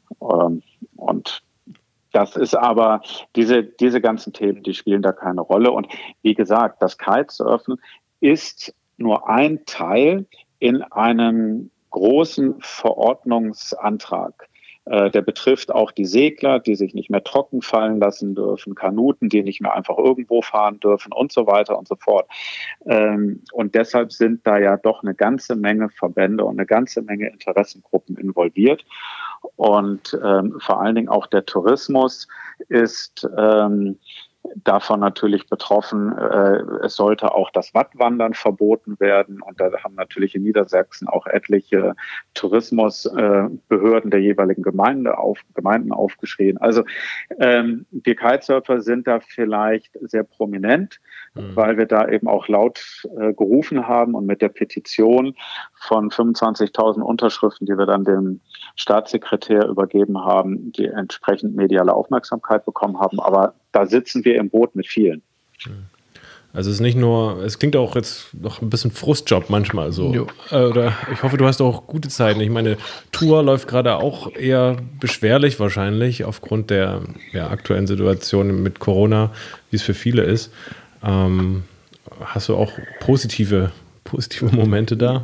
Speaker 2: Und das ist aber, diese ganzen Themen, die spielen da keine Rolle. Und wie gesagt, das Kitesurfen ist nur ein Teil in einem großen Verordnungsantrag. Der betrifft auch die Segler, die sich nicht mehr trocken fallen lassen dürfen, Kanuten, die nicht mehr einfach irgendwo fahren dürfen und so weiter und so fort. Und deshalb sind da ja doch eine ganze Menge Verbände und eine ganze Menge Interessengruppen involviert. Und vor allen Dingen auch der Tourismus ist davon natürlich betroffen. Es sollte auch das Wattwandern verboten werden. Und da haben natürlich in Niedersachsen auch etliche Tourismusbehörden der jeweiligen Gemeinden aufgeschrien. Also die Kitesurfer sind da vielleicht sehr prominent, weil wir da eben auch laut gerufen haben und mit der Petition von 25.000 Unterschriften, die wir dann dem Staatssekretär übergeben haben, die entsprechend mediale Aufmerksamkeit bekommen haben. Aber da sitzen wir im Boot mit vielen.
Speaker 1: Also es ist nicht nur, es klingt auch jetzt noch ein bisschen Frustjob manchmal so. Oder ich hoffe, du hast auch gute Zeiten. Ich meine, Tour läuft gerade auch eher beschwerlich wahrscheinlich aufgrund der aktuellen Situation mit Corona, wie es für viele ist. Hast du auch positive Momente da?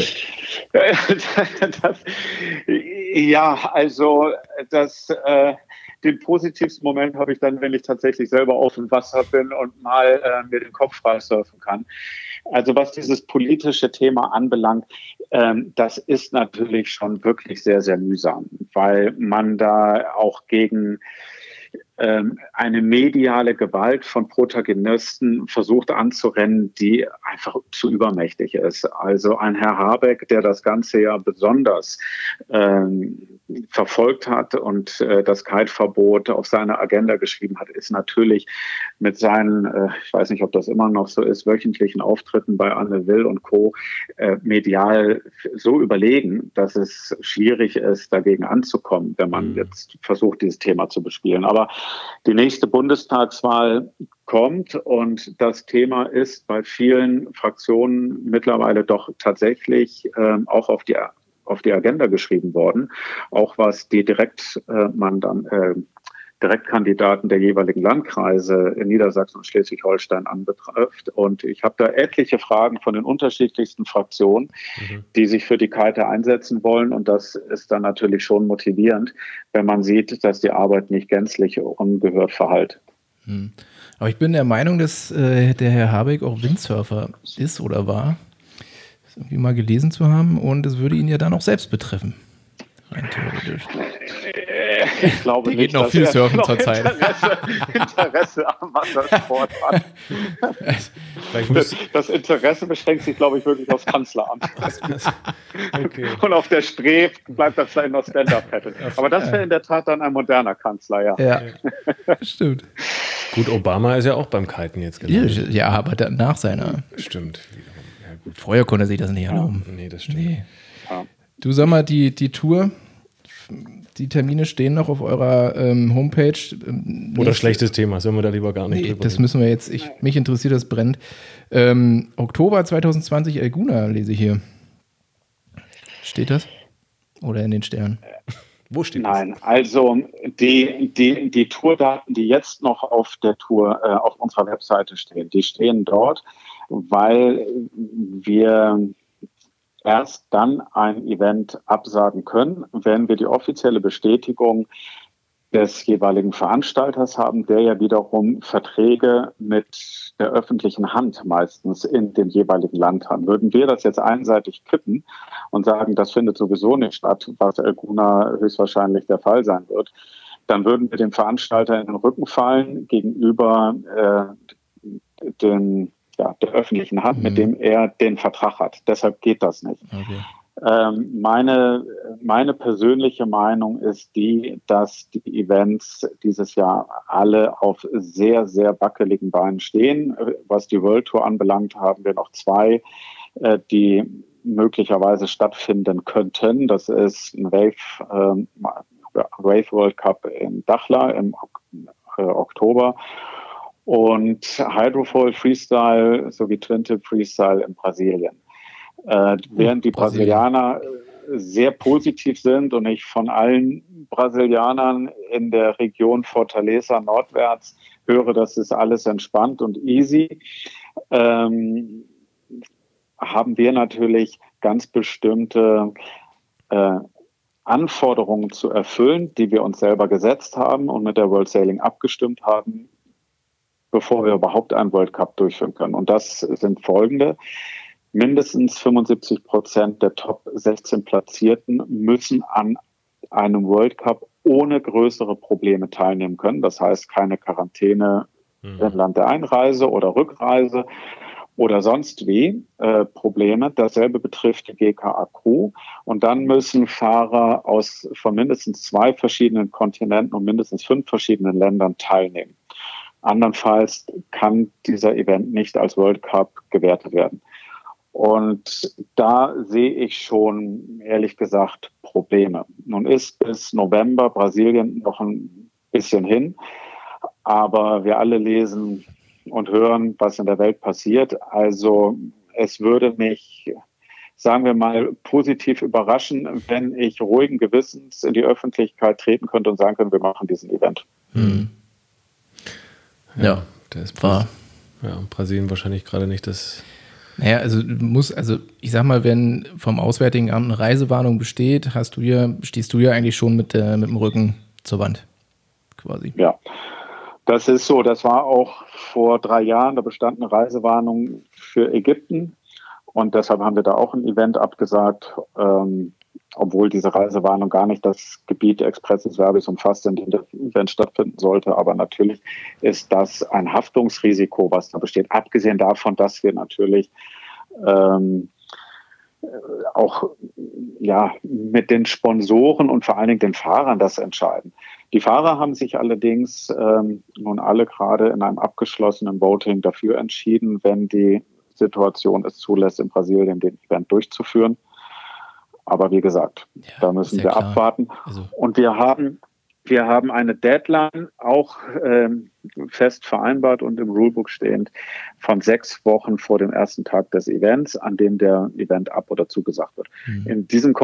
Speaker 2: Den positivsten Moment habe ich dann, wenn ich tatsächlich selber auf dem Wasser bin und mal mir den Kopf frei surfen kann. Also was dieses politische Thema anbelangt, das ist natürlich schon wirklich sehr, sehr mühsam, weil man da auch gegen eine mediale Gewalt von Protagonisten versucht anzurennen, die einfach zu übermächtig ist. Also ein Herr Habeck, der das Ganze ja besonders verfolgt hat und das Kite-Verbot auf seine Agenda geschrieben hat, ist natürlich mit seinen, ich weiß nicht, ob das immer noch so ist, wöchentlichen Auftritten bei Anne Will und Co. Medial so überlegen, dass es schwierig ist, dagegen anzukommen, wenn man jetzt versucht, dieses Thema zu bespielen. Aber die nächste Bundestagswahl kommt und das Thema ist bei vielen Fraktionen mittlerweile doch tatsächlich auch auf die Agenda geschrieben worden, auch was die Direktkandidaten der jeweiligen Landkreise in Niedersachsen und Schleswig-Holstein anbetrifft. Und ich habe da etliche Fragen von den unterschiedlichsten Fraktionen, die sich für die Kite einsetzen wollen. Und das ist dann natürlich schon motivierend, wenn man sieht, dass die Arbeit nicht gänzlich ungehört verhallt.
Speaker 3: Aber ich bin der Meinung, dass der Herr Habeck auch Windsurfer ist oder war, das irgendwie mal gelesen zu haben. Und es würde ihn ja dann auch selbst betreffen. Rein theoretisch.
Speaker 2: Ich glaube
Speaker 3: Der
Speaker 2: nicht,
Speaker 3: geht noch
Speaker 2: dass
Speaker 3: viel
Speaker 2: er
Speaker 3: surfen
Speaker 2: noch
Speaker 3: zurzeit.
Speaker 2: Interesse am Wassersport hat. Das Interesse beschränkt sich, glaube ich, wirklich aufs Kanzleramt.
Speaker 1: Okay.
Speaker 2: Und auf der Spree bleibt das vielleicht noch Stand-Up-Paddle. Aber das wäre in der Tat dann ein moderner Kanzler, ja.
Speaker 3: Ja, stimmt.
Speaker 1: Gut, Obama ist ja auch beim Kiten jetzt gelandet.
Speaker 3: Ja, aber nach seiner.
Speaker 1: Stimmt. Ja, gut.
Speaker 3: Vorher konnte er sich das nicht erlauben.
Speaker 1: Nee, das stimmt.
Speaker 3: Nee.
Speaker 2: Ja.
Speaker 3: Du, sag mal, die Tour, die Termine stehen noch auf eurer Homepage.
Speaker 1: Oder schlechtes Thema, sollen wir da lieber gar nicht
Speaker 3: Nee,
Speaker 1: drüber
Speaker 3: das
Speaker 1: reden?
Speaker 3: müssen wir jetzt, mich interessiert das brennend. Oktober 2020 Elguna lese ich hier. Steht das? Oder in den Sternen?
Speaker 1: Wo steht
Speaker 2: Nein, also die Tourdaten, die jetzt noch auf der Tour auf unserer Webseite stehen, die stehen dort, weil wir erst dann ein Event absagen können, wenn wir die offizielle Bestätigung des jeweiligen Veranstalters haben, der ja wiederum Verträge mit der öffentlichen Hand meistens in dem jeweiligen Land hat. Würden wir das jetzt einseitig kippen und sagen, das findet sowieso nicht statt, was Elguna höchstwahrscheinlich der Fall sein wird, dann würden wir dem Veranstalter in den Rücken fallen gegenüber der öffentlichen Hand, mit dem er den Vertrag hat. Deshalb geht das nicht.
Speaker 3: Okay.
Speaker 2: Meine persönliche Meinung ist die, dass die Events dieses Jahr alle auf sehr, sehr wackeligen Beinen stehen. Was die World Tour anbelangt, haben wir noch 2, die möglicherweise stattfinden könnten. Das ist ein Wave World Cup in Dakhla im Oktober und Hydrofoil Freestyle sowie Twin Tip Freestyle in Brasilien. Während die Brasilianer sehr positiv sind und ich von allen Brasilianern in der Region Fortaleza nordwärts höre, das ist alles entspannt und easy, haben wir natürlich ganz bestimmte Anforderungen zu erfüllen, die wir uns selber gesetzt haben und mit der World Sailing abgestimmt haben, bevor wir überhaupt einen World Cup durchführen können. Und das sind folgende. Mindestens 75% der Top 16 Platzierten müssen an einem World Cup ohne größere Probleme teilnehmen können. Das heißt, keine Quarantäne im Land der Einreise oder Rückreise oder sonst wie Probleme. Dasselbe betrifft die GKA-Crew. Und dann müssen Fahrer von mindestens 2 verschiedenen Kontinenten und mindestens 5 verschiedenen Ländern teilnehmen. Andernfalls kann dieser Event nicht als World Cup gewertet werden. Und da sehe ich schon, ehrlich gesagt, Probleme. Nun ist bis November Brasilien noch ein bisschen hin, aber wir alle lesen und hören, was in der Welt passiert. Also es würde mich, sagen wir mal, positiv überraschen, wenn ich ruhigen Gewissens in die Öffentlichkeit treten könnte und sagen könnte, wir machen diesen Event.
Speaker 3: Ja,
Speaker 1: der ist
Speaker 3: war.
Speaker 1: Ja, Brasilien wahrscheinlich gerade nicht das.
Speaker 3: Naja, ich sag mal, wenn vom Auswärtigen Amt eine Reisewarnung besteht, stehst du ja eigentlich schon mit dem Rücken zur Wand, quasi.
Speaker 2: Ja, das ist so. Das war auch vor 3 Jahren, da bestand eine Reisewarnung für Ägypten und deshalb haben wir da auch ein Event abgesagt, obwohl diese Reisewarnung gar nicht das Gebiet Expressis Verbis umfasst, in dem das Event stattfinden sollte. Aber natürlich ist das ein Haftungsrisiko, was da besteht. Abgesehen davon, dass wir natürlich auch mit den Sponsoren und vor allen Dingen den Fahrern das entscheiden. Die Fahrer haben sich allerdings nun alle gerade in einem abgeschlossenen Voting dafür entschieden, wenn die Situation es zulässt, in Brasilien den Event durchzuführen. Aber wie gesagt, da müssen wir abwarten. Also. Und wir haben eine Deadline auch fest vereinbart und im Rulebook stehend von 6 Wochen vor dem ersten Tag des Events, an dem der Event ab- oder zugesagt wird. In diesem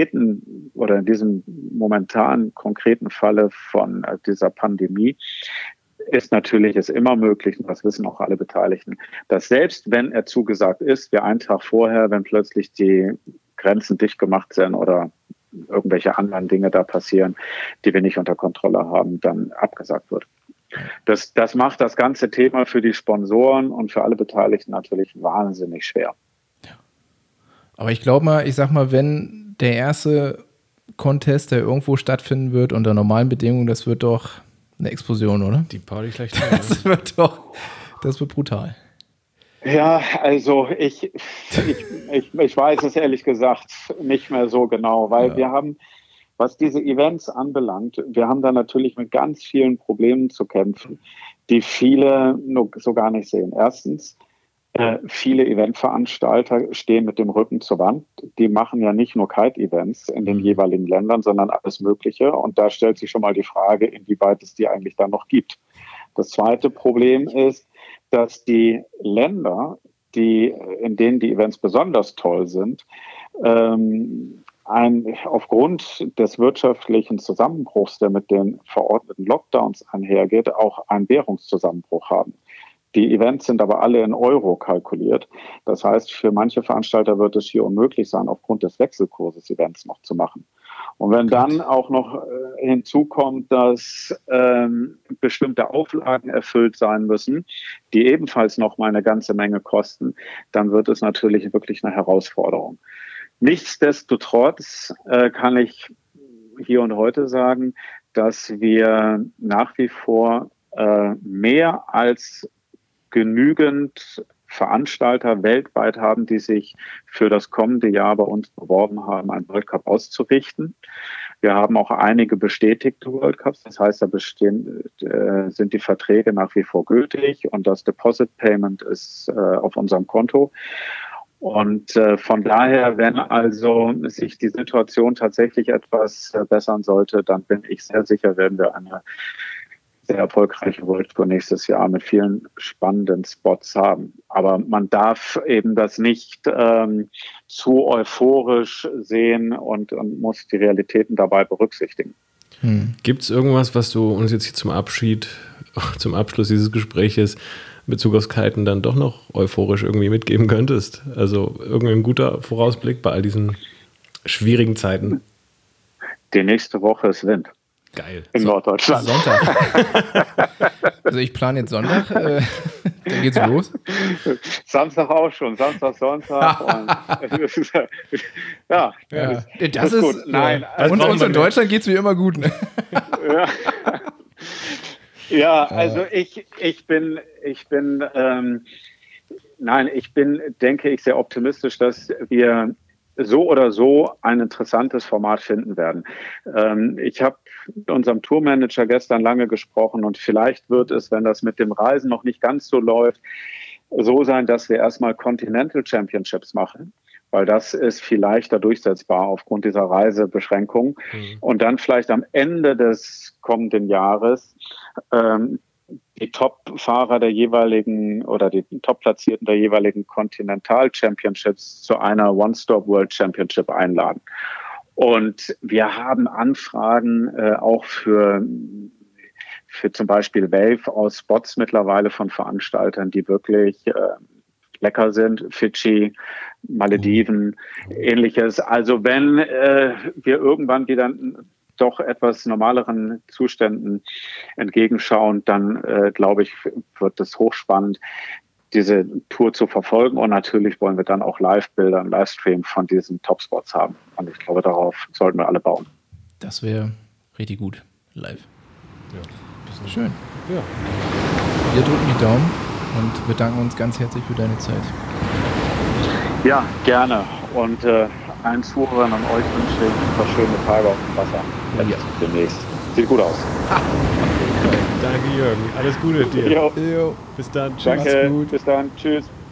Speaker 2: momentan konkreten Falle von dieser Pandemie ist natürlich es immer möglich, und das wissen auch alle Beteiligten, dass selbst wenn er zugesagt ist, wir einen Tag vorher, wenn plötzlich die Grenzen dicht gemacht sind oder irgendwelche anderen Dinge da passieren, die wir nicht unter Kontrolle haben, dann abgesagt wird. Das macht das ganze Thema für die Sponsoren und für alle Beteiligten natürlich wahnsinnig schwer.
Speaker 3: Aber ich glaube mal, wenn der erste Contest, der irgendwo stattfinden wird, unter normalen Bedingungen, das wird doch eine Explosion, oder?
Speaker 1: Die Party schlecht.
Speaker 3: Das wird brutal.
Speaker 2: Ja, also ich weiß es ehrlich gesagt nicht mehr so genau, weil wir haben, was diese Events anbelangt, wir haben da natürlich mit ganz vielen Problemen zu kämpfen, die viele nur so gar nicht sehen. Erstens, viele Eventveranstalter stehen mit dem Rücken zur Wand. Die machen ja nicht nur Kite-Events in den jeweiligen Ländern, sondern alles Mögliche. Und da stellt sich schon mal die Frage, inwieweit es die eigentlich dann noch gibt. Das zweite Problem ist, dass die Länder, in denen die Events besonders toll sind, aufgrund des wirtschaftlichen Zusammenbruchs, der mit den verordneten Lockdowns einhergeht, auch einen Währungszusammenbruch haben. Die Events sind aber alle in Euro kalkuliert. Das heißt, für manche Veranstalter wird es hier unmöglich sein, aufgrund des Wechselkurses Events noch zu machen. Und wenn dann auch noch hinzukommt, dass bestimmte Auflagen erfüllt sein müssen, die ebenfalls noch mal eine ganze Menge kosten, dann wird es natürlich wirklich eine Herausforderung. Nichtsdestotrotz kann ich hier und heute sagen, dass wir nach wie vor mehr als genügend Veranstalter weltweit haben, die sich für das kommende Jahr bei uns beworben haben, einen World Cup auszurichten. Wir haben auch einige bestätigte World Cups. Das heißt, da sind die Verträge nach wie vor gültig und das Deposit Payment ist auf unserem Konto. Und von daher, wenn also sich die Situation tatsächlich etwas bessern sollte, dann bin ich sehr sicher, werden wir eine sehr erfolgreiche World Tour nächstes Jahr mit vielen spannenden Spots haben. Aber man darf eben das nicht zu euphorisch sehen und muss die Realitäten dabei berücksichtigen.
Speaker 1: Gibt es irgendwas, was du uns jetzt hier zum Abschluss dieses Gespräches in Bezug aufs Kiten dann doch noch euphorisch irgendwie mitgeben könntest? Also irgendein guter Vorausblick bei all diesen schwierigen Zeiten?
Speaker 2: Die nächste Woche ist Wind.
Speaker 1: Geil.
Speaker 2: In Norddeutschland.
Speaker 3: Sonntag. Also ich plane jetzt Sonntag, dann geht's los.
Speaker 2: Samstag auch schon, Samstag, Sonntag.
Speaker 3: Das ist gut.
Speaker 2: Nein,
Speaker 3: uns in Deutschland geht's wie immer gut. Ne?
Speaker 2: Ja, also ich denke ich, sehr optimistisch, dass wir so oder so ein interessantes Format finden werden. Ich habe mit unserem Tourmanager gestern lange gesprochen und vielleicht wird es, wenn das mit dem Reisen noch nicht ganz so läuft, so sein, dass wir erstmal Continental Championships machen, weil das ist viel leichter durchsetzbar aufgrund dieser Reisebeschränkung. Und dann vielleicht am Ende des kommenden Jahres die Top-Fahrer der jeweiligen oder die Top-Platzierten der jeweiligen Continental Championships zu einer One-Stop World Championship einladen. Und wir haben Anfragen auch für zum Beispiel Wave aus Spots mittlerweile von Veranstaltern, die wirklich lecker sind. Fidschi, Malediven, ähnliches. Also wenn wir irgendwann wieder doch etwas normaleren Zuständen entgegenschauen, dann glaube ich, wird es hochspannend, diese Tour zu verfolgen. Und natürlich wollen wir dann auch Live-Bilder und Livestream von diesen Topspots haben. Und ich glaube, darauf sollten wir alle bauen.
Speaker 3: Das wäre richtig gut. Live.
Speaker 1: Ja.
Speaker 3: Schön.
Speaker 1: Ja.
Speaker 3: Wir drücken die Daumen und bedanken uns ganz herzlich für deine Zeit.
Speaker 2: Ja, gerne. Und allen Zuhörern und euch wünsche ich ein paar schöne Tage auf dem Wasser.
Speaker 3: Ja.
Speaker 2: Demnächst. Sieht gut aus.
Speaker 1: Danke, Jürgen. Alles Gute dir.
Speaker 2: Jo.
Speaker 3: Jo.
Speaker 1: Bis dann. Tschüss.
Speaker 2: Danke. Bis dann. Tschüss.